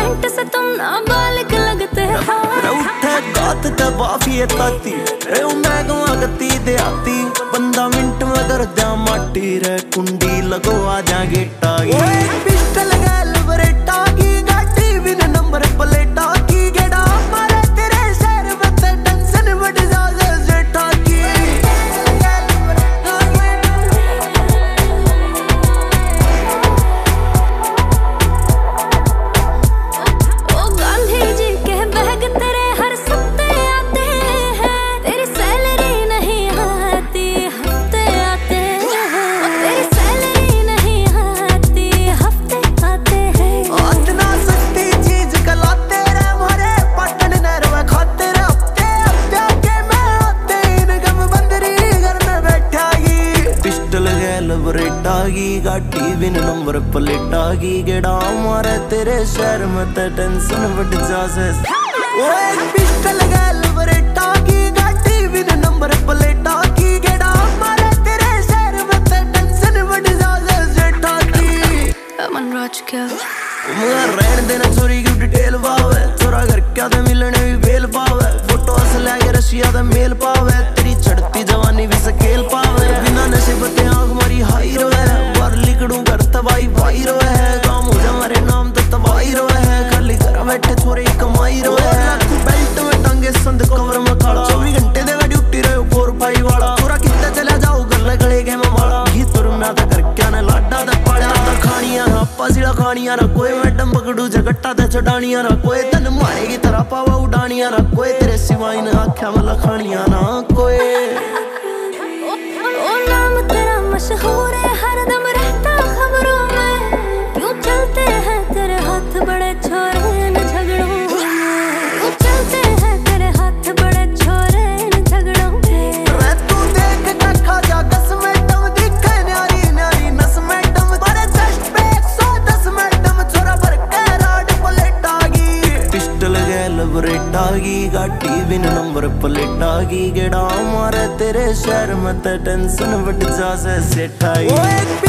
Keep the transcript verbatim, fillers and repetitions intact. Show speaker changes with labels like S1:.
S1: Saint से तुम नाबालिग लगते हो।
S2: उठे गात दबाफी ताती रे मैं गवा गती दे आती बंदा मिनट में कर दिया माटी रे कुंडी लगो आ जा गेटा ओए पिस्टल गैल बरेटा की गाड़ी बिन नंबर प्लेटा की गेड़ा मारे तेरे शहर में ते टेंशन बढ़ जा जेठा की
S1: ओ गांधी जी के बैग तेरे हर सप्ते आते हैं, तेरी सैलरी नहीं आती हफ्ते आते हैं, तेरी सैलरी नहीं आती हफ्ते आते हैं।
S2: इतना सस्ती चीज कलाते रे मारे पटन नरवा खाते रे हफ्ते हफ्ते के मैं आते इनकम बंदरी घर में बैठागी पिस्टल गैल बरेटा की गाड़ी बिन नंबर प्लेटा की गेड़ा मारे तेरे शहर में ते टेंशन बढ़ जा से ओए पिस्टल गैल बरेटा की गाड़ी बिन नंबर प्लेटा की गेड़ा मारे तेरे शहर में ते टेंशन बढ़ जा से जेठा की
S1: अमन राज क्या
S2: मगर रहन देना चोरी की डिटेल पावे चोरा घर क्या दे मिलने भी बेल पावे फोटो असला के रशिया दा मेल पावे तेरी चढ़ती जवानी भी सकेल पावे बिना नशे बते आंख मारी हाई रोए बार लिकड़ू घर तबाई भाई रोए काम हो जा हमारे नाम तो तबाई रोए खाली घर बैठे छोरे कमाई रोए बेल्ट में टांगे संद कवर में काला चौबीस घंटे दे ड्यूटी रहे फोर फाइव वाला छोरा कितना चला जाओ गले गले के में वाला घी तुर में ता कर क्या ना लाडा दा पाड़ा ता खानियां ना पसीड़ा खानियां ना कोई मैडम पकड़ू जगट्टा ते छडानियां ना कोई तन मारेगी तरह पावा उडानियां ना कोई तेरे सिवाय ना आख्या मला खानियां ना कोई
S1: ओ नाम तेरा मशहूर है हरदम रहता खबरों में, क्यों चलते हैं तेरे हाथ बड़े छोरे न झगड़ों में, क्यों चलते हैं तेरे हाथ बड़े छोरे न झगड़ों में।
S2: मैं तू देख के खा जा दस मैडम दिखे न्यारी न्यारी नस मैडम पर चेस्ट पे एक सौ दस मैडम छोरा भर के राड प्लेटा की पिस्टल गैल बरेटा की गाड़ी बिन नंबर प्लेटा की गेड़ा मारे तेरे शहर में ते टेंशन बढ़ जा से सेठा